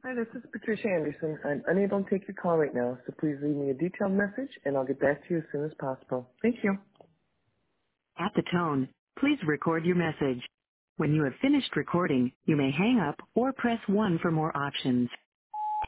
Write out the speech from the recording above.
Hi, this is Patricia Anderson. I'm unable to take your call right now, so please leave me a detailed message and I'll get back to you as soon as possible. Thank you. At the tone, please record your message. When you have finished recording, you may hang up or press 1 for more options.